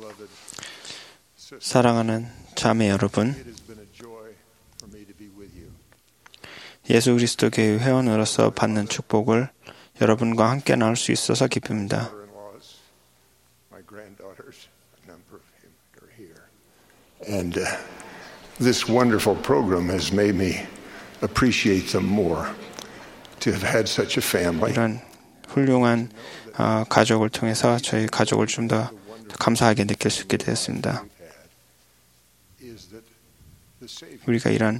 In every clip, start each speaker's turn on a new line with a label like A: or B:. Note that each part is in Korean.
A: 사랑하는 자매 여러분, 예수 그리스도 교회 회원으로서 받는 축복을 여러분과 함께 나눌 수 있어서 기쁩니다.
B: And this wonderful program has made me appreciate them more to have had such a family.
A: 이런 훌륭한 가족을 통해서 저희 가족을 좀 더 감사하게 느낄 수 있게 되었습니다. 우리가 이런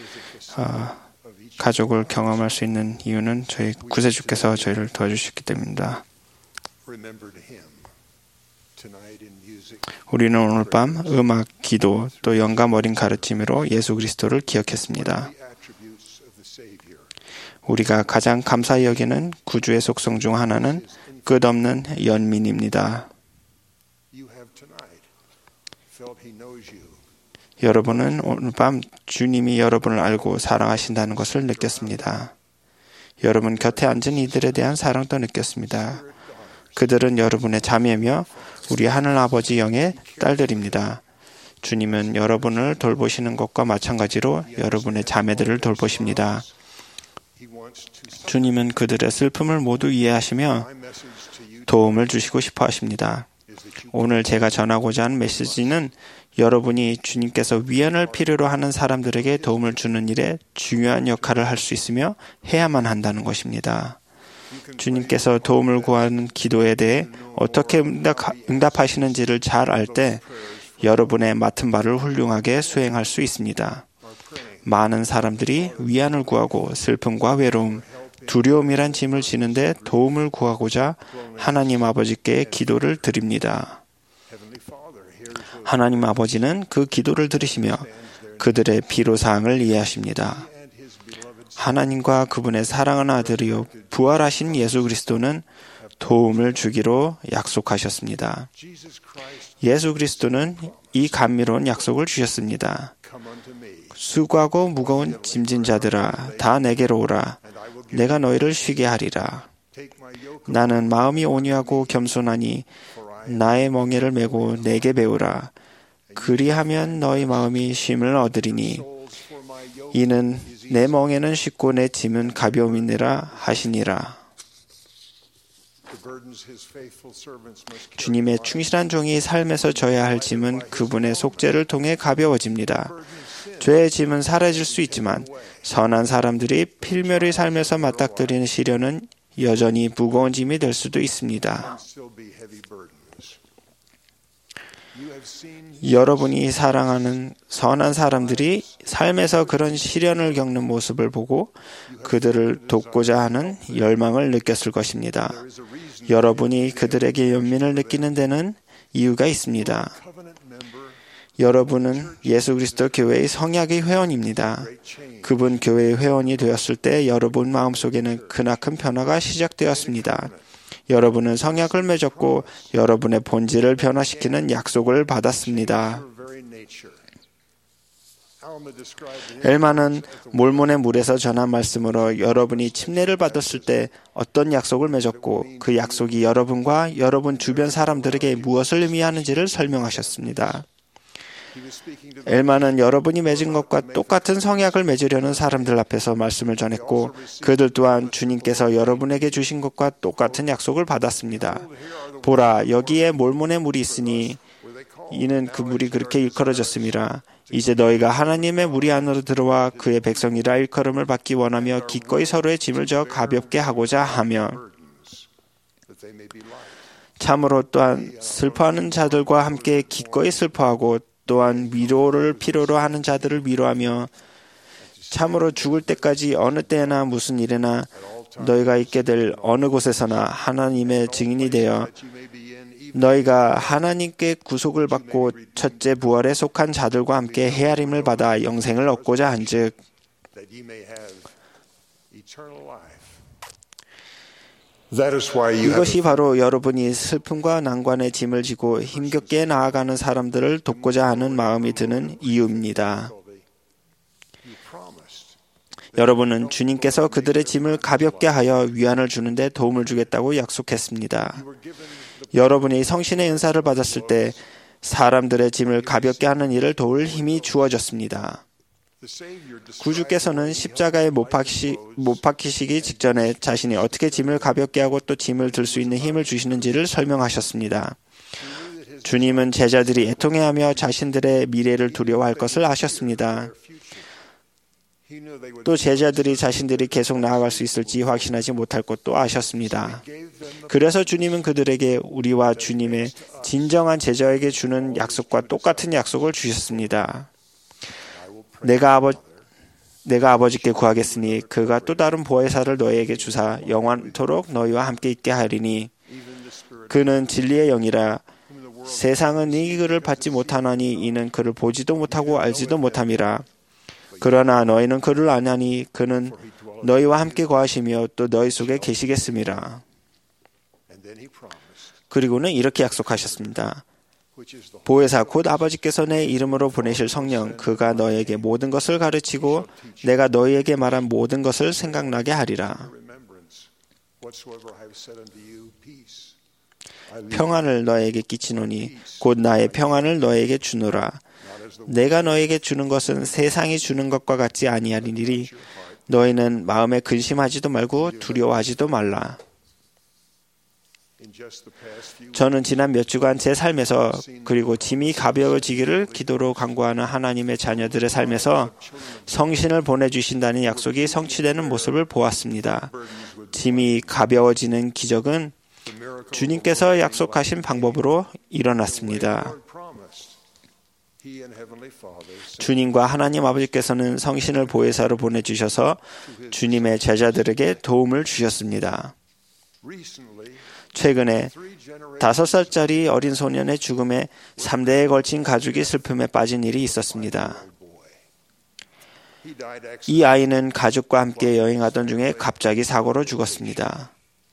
A: 가족을 경험할 수 있는 이유는 저희 구세주께서 저희를 도와주셨기 때문입니다. 우리는 오늘 밤 음악, 기도, 또 영감 어린 가르침으로 예수 그리스도를 기억했습니다. 우리가 가장 감사히 여기는 구주의 속성 중 하나는 끝없는 연민입니다. 여러분은 오늘 밤 주님이 여러분을 알고 사랑하신다는 것을 느꼈습니다. 여러분 곁에 앉은 이들에 대한 사랑도 느꼈습니다. 그들은 여러분의 자매며 우리 하늘아버지 영의 딸들입니다. 주님은 여러분을 돌보시는 것과 마찬가지로 여러분의 자매들을 돌보십니다. 주님은 그들의 슬픔을 모두 이해하시며 도움을 주시고 싶어 하십니다. 오늘 제가 전하고자 하는 메시지는 여러분이 주님께서 위안을 필요로 하는 사람들에게 도움을 주는 일에 중요한 역할을 할 수 있으며 해야만 한다는 것입니다. 주님께서 도움을 구하는 기도에 대해 어떻게 응답하시는지를 잘 알 때 여러분의 맡은 바를 훌륭하게 수행할 수 있습니다. 많은 사람들이 위안을 구하고 슬픔과 외로움, 두려움이란 짐을 지는데 도움을 구하고자 하나님 아버지께 기도를 드립니다. 하나님 아버지는 그 기도를 들으시며 그들의 필요사항을 이해하십니다. 하나님과 그분의 사랑하는 아들이요 부활하신 예수 그리스도는 도움을 주기로 약속하셨습니다. 예수 그리스도는 이 감미로운 약속을 주셨습니다. 수고하고 무거운 짐진 자들아 다 내게로 오라. 내가 너희를 쉬게 하리라. 나는 마음이 온유하고 겸손하니 나의 멍에를 메고 내게 배우라. 그리하면 너희 마음이 쉼을 얻으리니 이는 내 멍에는 쉽고 내 짐은 가벼움이니라 하시니라. 주님의 충실한 종이 삶에서 져야 할 짐은 그분의 속죄를 통해 가벼워집니다. 죄의 짐은 사라질 수 있지만 선한 사람들이 필멸의 삶에서 맞닥뜨리는 시련은 여전히 무거운 짐이 될 수도 있습니다. 여러분이 사랑하는 선한 사람들이 삶에서 그런 시련을 겪는 모습을 보고 그들을 돕고자 하는 열망을 느꼈을 것입니다. 여러분이 그들에게 연민을 느끼는 데는 이유가 있습니다. 여러분은 예수 그리스도 교회의 성약의 회원입니다. 그분 교회의 회원이 되었을 때 여러분 마음속에는 크나큰 변화가 시작되었습니다. 여러분은 성약을 맺었고 여러분의 본질을 변화시키는 약속을 받았습니다. 엘마는 몰몬의 물에서 전한 말씀으로 여러분이 침례를 받았을 때 어떤 약속을 맺었고 그 약속이 여러분과 여러분 주변 사람들에게 무엇을 의미하는지를 설명하셨습니다. 엘마는 여러분이 맺은 것과 똑같은 성약을 맺으려는 사람들 앞에서 말씀을 전했고 그들 또한 주님께서 여러분에게 주신 것과 똑같은 약속을 받았습니다. 보라, 여기에 몰몬의 물이 있으니 이는 그 물이 그렇게 일컬어졌습니다. 이제 너희가 하나님의 무리 안으로 들어와 그의 백성이라 일컬음을 받기 원하며 기꺼이 서로의 짐을 져 가볍게 하고자 하며 참으로 또한 슬퍼하는 자들과 함께 기꺼이 슬퍼하고 또한 위로를 필요로 하는 자들을 위로하며 참으로 죽을 때까지 어느 때나 무슨 일에나 너희가 있게 될 어느 곳에서나 하나님의 증인이 되어 너희가 하나님께 구속을 받고 첫째 부활에 속한 자들과 함께 헤아림을 받아 영생을 얻고자 한즉 이것이 바로 여러분이 슬픔과 난관의 짐을 지고 힘겹게 나아가는 사람들을 돕고자 하는 마음이 드는 이유입니다. 여러분은 주님께서 그들의 짐을 가볍게 하여 위안을 주는데 도움을 주겠다고 약속했습니다. 여러분이 성신의 은사를 받았을 때 사람들의 짐을 가볍게 하는 일을 도울 힘이 주어졌습니다. 구주께서는 십자가에 못 박히시기 직전에 자신이 어떻게 짐을 가볍게 하고 또 짐을 들 수 있는 힘을 주시는지를 설명하셨습니다. 주님은 제자들이 애통해하며 자신들의 미래를 두려워할 것을 아셨습니다. 또 제자들이 자신들이 계속 나아갈 수 있을지 확신하지 못할 것도 아셨습니다. 그래서 주님은 그들에게 우리와 주님의 진정한 제자에게 주는 약속과 똑같은 약속을 주셨습니다. 내가 아버지께 구하겠으니 그가 또 다른 보혜사를 너희에게 주사 영원토록 너희와 함께 있게 하리니 그는 진리의 영이라 세상은 이 그를 받지 못하나니 이는 그를 보지도 못하고 알지도 못함이라. 그러나 너희는 그를 아나니 그는 너희와 함께 거하시며 또 너희 속에 계시겠음이라. 그리고는 이렇게 약속하셨습니다. 보혜사 곧 아버지께서 내 이름으로 보내실 성령 그가 너희에게 모든 것을 가르치고 내가 너희에게 말한 모든 것을 생각나게 하리라. 평안을 너희에게 끼치노니 곧 나의 평안을 너희에게 주노라. 내가 너희에게 주는 것은 세상이 주는 것과 같지 아니하리니 너희는 마음에 근심하지도 말고 두려워하지도 말라. 저는 지난 몇 주간 제 삶에서 그리고 짐이 가벼워지기를 기도로 간구하는 하나님의 자녀들의 삶에서 성신을 보내주신다는 약속이 성취되는 모습을 보았습니다. 짐이 가벼워지는 기적은 주님께서 약속하신 방법으로 일어났습니다. 주님과 하나님 아버지께서는 성신을 보혜사로 보내주셔서 주님의 제자들에게 도움을 주셨습니다. 최근에 5살짜리 어린 소년의 죽음에 3대에 걸친 가족이 슬픔에 빠진 일이 있었습니다. 이 아이는 가족과 함께 여행하던 중에 갑자기 사고로 죽었습니다.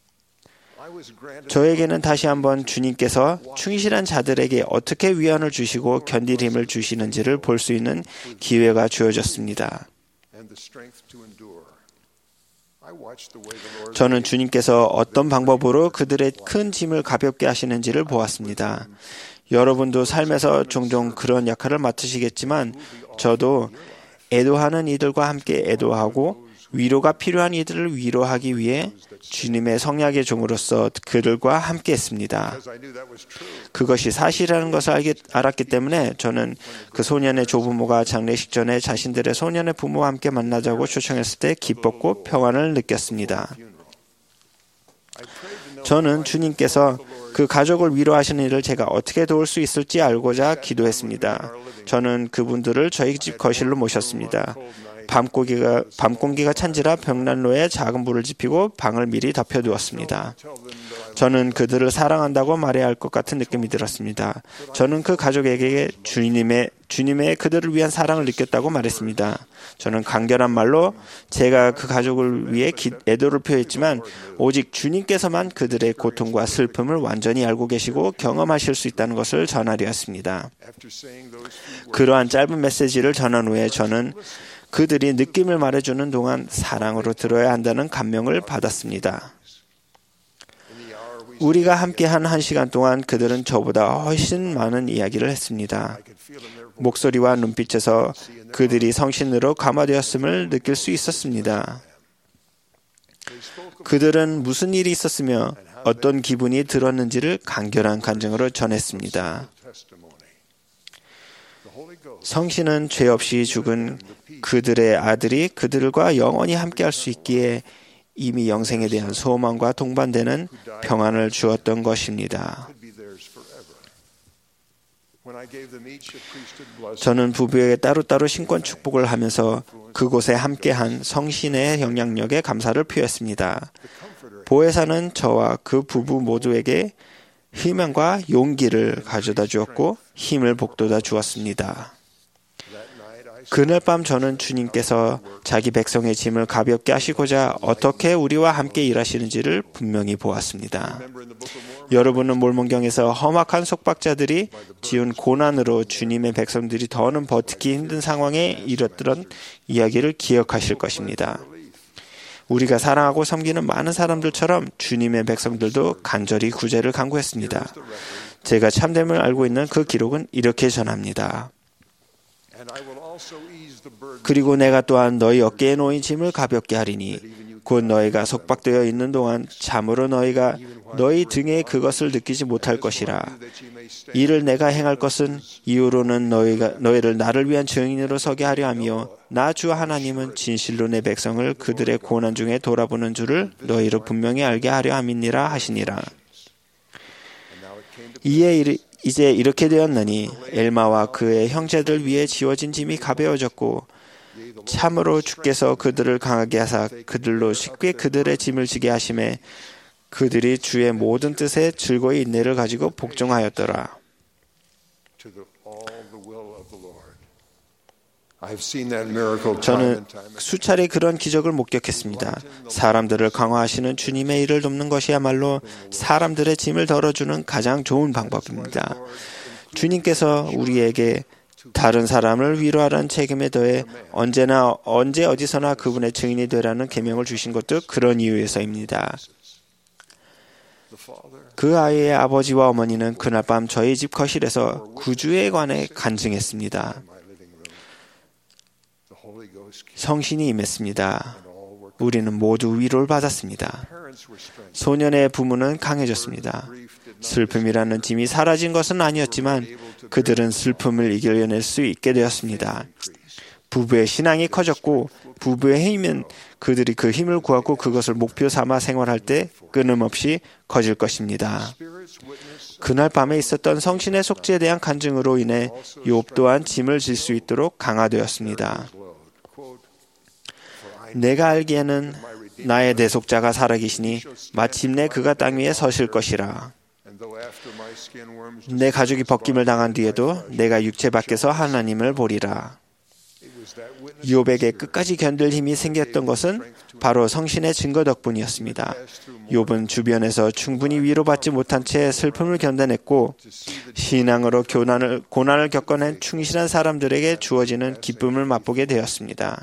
A: 저에게는 다시 한번 주님께서 충실한 자들에게 어떻게 위안을 주시고 견딜 힘을 주시는지를 볼 수 있는 기회가 주어졌습니다. 저는 주님께서 어떤 방법으로 그들의 큰 짐을 가볍게 하시는지를 보았습니다. 여러분도 삶에서 종종 그런 역할을 맡으시겠지만 저도 애도하는 이들과 함께 애도하고 위로가 필요한 이들을 위로하기 위해 주님의 성약의 종으로서 그들과 함께 했습니다. 그것이 사실이라는 것을 알았기 때문에 저는 그 소년의 조부모가 장례식 전에 자신들의 소년의 부모와 함께 만나자고 초청했을 때 기뻤고 평안을 느꼈습니다. 저는 주님께서 그 가족을 위로하시는 일을 제가 어떻게 도울 수 있을지 알고자 기도했습니다. 저는 그분들을 저희 집 거실로 모셨습니다. 밤 공기가 찬지라 벽난로에 작은 불을 지피고 방을 미리 덮여두었습니다. 저는 그들을 사랑한다고 말해야 할 것 같은 느낌이 들었습니다. 저는 그 가족에게 주님의 그들을 위한 사랑을 느꼈다고 말했습니다. 저는 간결한 말로 제가 그 가족을 위해 애도를 표했지만 오직 주님께서만 그들의 고통과 슬픔을 완전히 알고 계시고 경험하실 수 있다는 것을 전하려 했습니다. 그러한 짧은 메시지를 전한 후에 저는 그들이 느낌을 말해주는 동안 사랑으로 들어야 한다는 감명을 받았습니다. 우리가 함께한 1시간 동안 그들은 저보다 훨씬 많은 이야기를 했습니다. 목소리와 눈빛에서 그들이 성신으로 감화되었음을 느낄 수 있었습니다. 그들은 무슨 일이 있었으며 어떤 기분이 들었는지를 간결한 간증으로 전했습니다. 성신은 죄 없이 죽은 그들의 아들이 그들과 영원히 함께할 수 있기에 이미 영생에 대한 소망과 동반되는 평안을 주었던 것입니다. 저는 부부에게 따로따로 신권 축복을 하면서 그곳에 함께한 성신의 영향력에 감사를 표했습니다. 보혜사는 저와 그 부부 모두에게 희망과 용기를 가져다 주었고 힘을 북돋아 주었습니다. 그날 밤 저는 주님께서 자기 백성의 짐을 가볍게 하시고자 어떻게 우리와 함께 일하시는지를 분명히 보았습니다. 여러분은 몰몬경에서 험악한 속박자들이 지은 고난으로 주님의 백성들이 더는 버티기 힘든 상황에 이르렀던 이야기를 기억하실 것입니다. 우리가 사랑하고 섬기는 많은 사람들처럼 주님의 백성들도 간절히 구제를 간구했습니다. 제가 참됨을 알고 있는 그 기록은 이렇게 전합니다. 그리고 내가 또한 너희 어깨에 놓인 짐을 가볍게 하리니 곧 너희가 속박되어 있는 동안 참으로 너희가 너희 등에 그것을 느끼지 못할 것이라. 이를 내가 행할 것은 이후로는 너희를 나를 위한 증인으로 서게 하려 하며 나 주 하나님은 진실로 내 백성을 그들의 고난 중에 돌아보는 줄을 너희로 분명히 알게 하려 함이니라 하시니라. 이제 이렇게 되었느니 엘마와 그의 형제들 위에 지워진 짐이 가벼워졌고 참으로 주께서 그들을 강하게 하사 그들로 쉽게 그들의 짐을 지게 하심에 그들이 주의 모든 뜻에 즐거이 인내를 가지고 복종하였더라. 저는 수차례 그런 기적을 목격했습니다. 사람들을 강화하시는 주님의 일을 돕는 것이야말로 사람들의 짐을 덜어주는 가장 좋은 방법입니다. 주님께서 우리에게 다른 사람을 위로하라는 책임에 더해 언제 어디서나 그분의 증인이 되라는 계명을 주신 것도 그런 이유에서입니다. 그 아이의 아버지와 어머니는 그날 밤 저희 집 거실에서 구주에 관해 간증했습니다. 성신이 임했습니다. 우리는 모두 위로를 받았습니다. 소년의 부모는 강해졌습니다. 슬픔이라는 짐이 사라진 것은 아니었지만 그들은 슬픔을 이겨낼 수 있게 되었습니다. 부부의 신앙이 커졌고 부부의 힘은 그들이 그 힘을 구하고 그것을 목표 삼아 생활할 때 끊임없이 커질 것입니다. 그날 밤에 있었던 성신의 속죄에 대한 간증으로 인해 욥 또한 짐을 질 수 있도록 강화되었습니다. 내가 알기에는 나의 대속자가 살아계시니 마침내 그가 땅 위에 서실 것이라. 내 가죽이 벗김을 당한 뒤에도 내가 육체 밖에서 하나님을 보리라. 욥에게 끝까지 견딜 힘이 생겼던 것은 바로 성신의 증거 덕분이었습니다. 욥은 주변에서 충분히 위로받지 못한 채 슬픔을 견뎌냈고 신앙으로 고난을 겪어낸 충실한 사람들에게 주어지는 기쁨을 맛보게 되었습니다.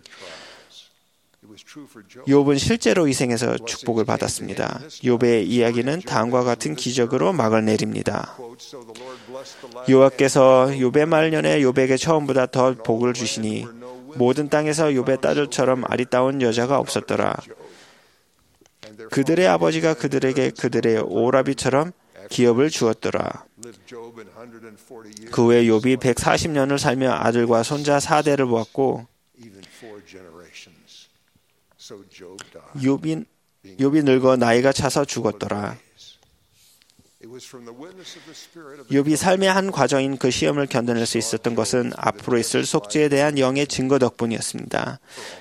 A: 욥은 실제로 이 생에서 축복을 받았습니다. 욥의 이야기는 다음과 같은 기적으로 막을 내립니다. 여호와께서 욥의 말년에 욥에게 처음보다 더 복을 주시니 모든 땅에서 욥의 딸들처럼 아리따운 여자가 없었더라. 그들의 아버지가 그들에게 그들의 오라비처럼 기업을 주었더라. 그 후에 욥이 140년을 살며 아들과 손자 4대를 보았고 욥이 늙어 나이가 차서 죽었더라. 욥이 삶의 한 과정인 그 시험을 견뎌낼 수 있었던 것은 앞으로 있을 속죄에 대한 영의 증거 덕분이었습니다.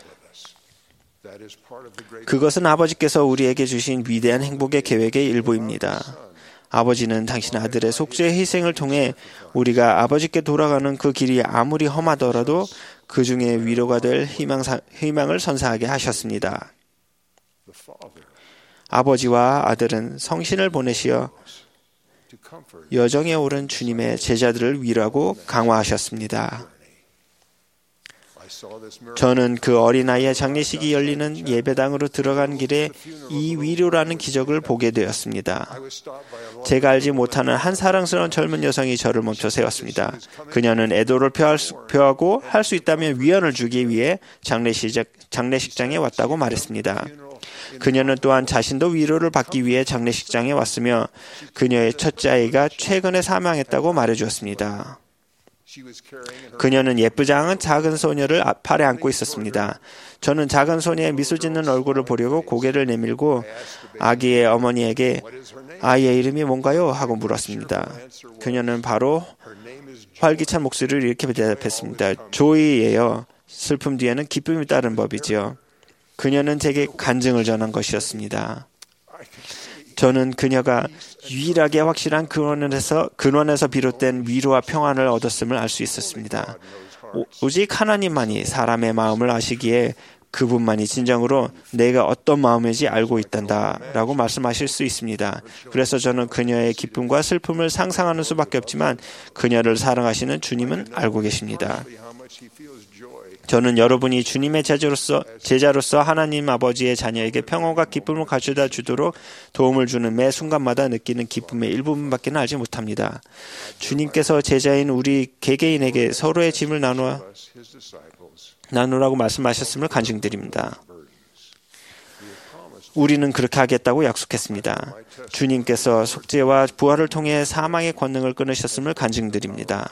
A: 그것은 아버지께서 우리에게 주신 위대한 행복의 계획의 일부입니다. 아버지는 당신 아들의 속죄의 희생을 통해 우리가 아버지께 돌아가는 그 길이 아무리 험하더라도 그 중에 위로가 될 희망을 선사하게 하셨습니다. 아버지와 아들은 성신을 보내시어 여정에 오른 주님의 제자들을 위로하고 강화하셨습니다. 저는 그 어린아이의 장례식이 열리는 예배당으로 들어간 길에 이 위로라는 기적을 보게 되었습니다. 제가 알지 못하는 한 사랑스러운 젊은 여성이 저를 멈춰 세웠습니다. 그녀는 애도를 표하고 할 수 있다면 위안을 주기 위해 장례식장에 왔다고 말했습니다. 그녀는 또한 자신도 위로를 받기 위해 장례식장에 왔으며 그녀의 첫째 아이가 최근에 사망했다고 말해주었습니다. 그녀는 예쁘지 않은 작은 소녀를 팔에 안고 있었습니다. 저는 작은 소녀의 미소 짓는 얼굴을 보려고 고개를 내밀고 아기의 어머니에게 아이의 이름이 뭔가요? 하고 물었습니다. 그녀는 바로 활기찬 목소리를 이렇게 대답했습니다. 조이예요. 슬픔 뒤에는 기쁨이 따른 법이지요. 그녀는 제게 간증을 전한 것이었습니다. 저는 그녀가 유일하게 확실한 근원에서 비롯된 위로와 평안을 얻었음을 알 수 있었습니다. 오직 하나님만이 사람의 마음을 아시기에 그분만이 진정으로 내가 어떤 마음인지 알고 있단다라고 말씀하실 수 있습니다. 그래서 저는 그녀의 기쁨과 슬픔을 상상하는 수밖에 없지만 그녀를 사랑하시는 주님은 알고 계십니다. 저는 여러분이 주님의 제자로서 하나님 아버지의 자녀에게 평안과 기쁨을 가져다 주도록 도움을 주는 매 순간마다 느끼는 기쁨의 일부분밖에 알지 못합니다. 주님께서 제자인 우리 개개인에게 서로의 짐을 나누라고 말씀하셨음을 간증드립니다. 우리는 그렇게 하겠다고 약속했습니다. 주님께서 속죄와 부활을 통해 사망의 권능을 끊으셨음을 간증드립니다.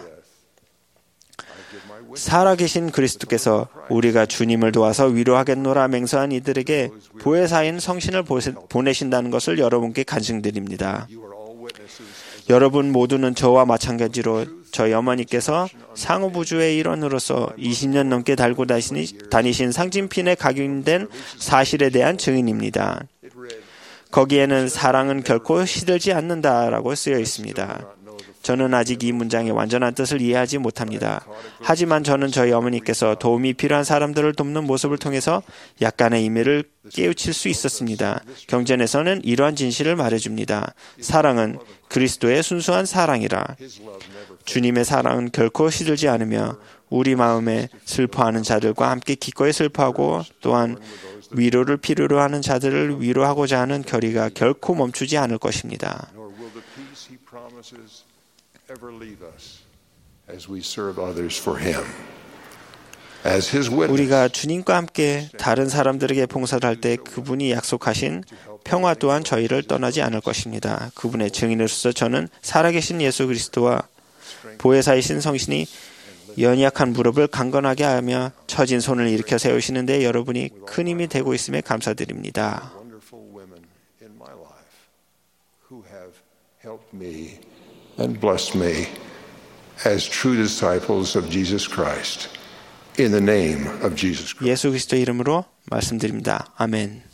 A: 살아계신 그리스도께서 우리가 주님을 도와서 위로하겠노라 맹세한 이들에게 보혜사인 성신을 보내신다는 것을 여러분께 간증드립니다. 여러분 모두는 저와 마찬가지로 저희 어머니께서 상호부주의 일원으로서 20년 넘게 달고 다니신 상징핀에 각인된 사실에 대한 증인입니다. 거기에는 사랑은 결코 시들지 않는다라고 쓰여 있습니다. 저는 아직 이 문장의 완전한 뜻을 이해하지 못합니다. 하지만 저는 저희 어머니께서 도움이 필요한 사람들을 돕는 모습을 통해서 약간의 의미를 깨우칠 수 있었습니다. 경전에서는 이러한 진실을 말해줍니다. 사랑은 그리스도의 순수한 사랑이라. 주님의 사랑은 결코 시들지 않으며 우리 마음에 슬퍼하는 자들과 함께 기꺼이 슬퍼하고 또한 위로를 필요로 하는 자들을 위로하고자 하는 결의가 결코 멈추지 않을 것입니다. 우리가 주님과 함께 다른 사람들에게 봉사를 할 때 그분이 약속하신 평화 또한 저희를 떠나지 않을 것입니다. 그분의 증인으로서 저는 살아계신 예수 그리스도와 보혜사이신 성신이 연약한 무릎을 강건하게 하며 처진 손을 일으켜 세우시는 데 여러분이 큰 힘이 되고 있음에 감사드립니다.
B: And bless me as true disciples of Jesus Christ. In the name of Jesus Christ.
A: 예수 그리스도 이름으로 말씀드립니다. 아멘.